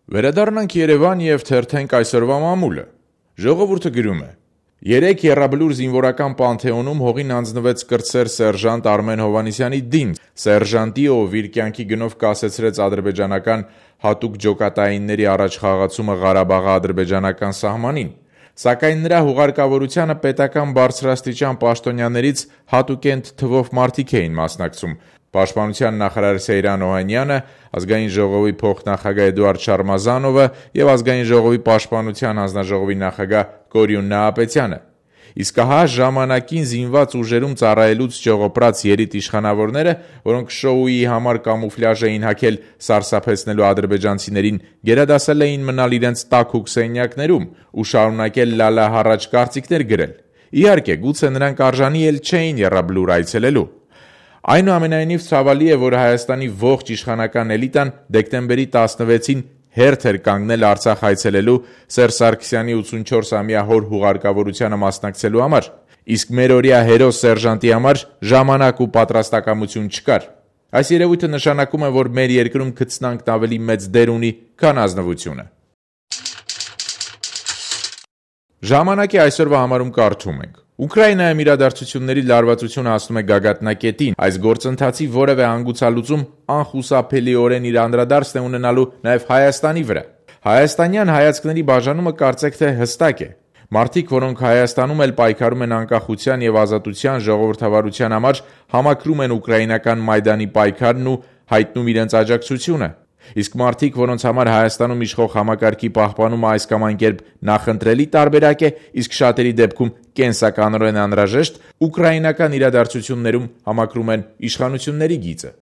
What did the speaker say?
Վերադառնանք Երևան և թերթենք այսօրվա մամուլը։ Ժողովուրդը գրում է. Երեկ Եռաբլուր զինվորական պանթեոնում հողին հանձնվեց կրտսեր սերժանտ Արմեն Հովհաննիսյանի դին, սերժանտի, ով իր կյանքի գնով կասեցրեց ադրբեջանական հատուկ ջոկատայինների առաջխաղացումը Ղարաբաղի ադրբեջանական սահմանին, սակայն նրա հուղարկավորությանը պետական բարձրաստիճան պաշտոնյաներից հատուկենտ թվով մարդիկ էին մասնակցում. Պաշտպանության նախարար Սեյրան Օհանյանը, Ազգային ժողովի փոխնախագահ Էդուարդ Շարմազանովը և Ազգային ժողովի պաշտպանության հանձնաժողովի նախագահ Կորյուն Նահապետյանը։ Իսկ ահա ժամանակին զինված ուժերում ծառայելուց ճողոպրած երիտ իշխանավորները, որոնք շոուի համար կամուֆլյաժ էին հագել սարսափեցնելու ադրբեջանցիներին, գերադասել էին մնալ իրենց տաքուկ սենյակներում ու շարունակել լալահառաջ կարծիքներ գրել։ Իհարկե, գուցե նրանք արժանի էլ չէին եռաբլուր այցելելու։ Այնուամենայնիվ ցավալի է, որ Հայաստանի ողջ իշխանական էլիտան դեկտեմբերի 16-ին հերթ էր կանգնել Արցախ այցելելու Սերժ Սարգսյանի 84-ամյա հոր հուղարկավորությանը մասնակցելու համար, իսկ մերօրյա հերոս սերժանտի համար ժամանակ ու պատրաստակամություն չկար։ Այս երևույթը նշանակում է, որ մեր երկրում քծնանքն ավելի մեծ դեր ունի, քան ազնվությունը։ Ժամանակի այսօրվա համարում կարդում ենք. Ուկրաինայում իրադարձությունների լարվածությունը հասնում է գագաթնակետին, այս գործընթացի որևէ հանգուցալուծում անխուսափելիորեն իր անդրադարձն է ունենալու նաև Հայաստանի վրա։ Հայաստանյան հայացքների բաժանումը կարծեք թե հստակ է։ Մարդիկ, որոնք Հայաստանում էլ պայքարում են անկախության և ազատության ժողովրդավարության համար, համակրում են ուկրաինական Մայդանի պայքարն ու հայտնում իրենց աջակցությունը։ Իսկ մարդիկ, որոնց համար Հայաստանում իշխող համակարգի պահպանումը այս կամ այն կերպ նախընտրելի տարբերակ է, իսկ շատերի դեպքում կենսականորեն անհրաժեշտ, ուկրաինական իրադարձություններում համակրում են իշխանությունների գիծը։